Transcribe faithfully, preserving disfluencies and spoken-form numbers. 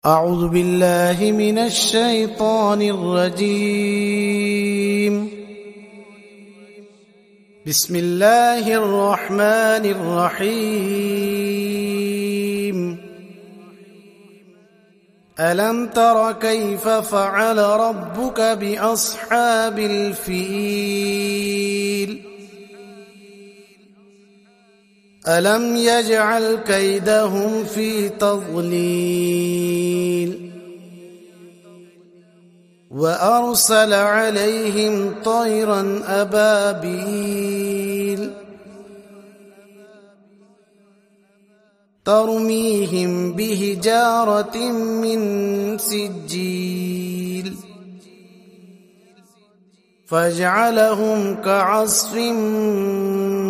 أعوذ بالله من الشيطان الرجيم. بسم الله الرحمن الرحيم. ألم تر كيف فعل ربك بأصحاب الفيل ألم يجعل كيدهم في تضليل وأرسل عليهم طيرا أبابيل ترميهم بحجارة من سجيل فجعلهم كعصف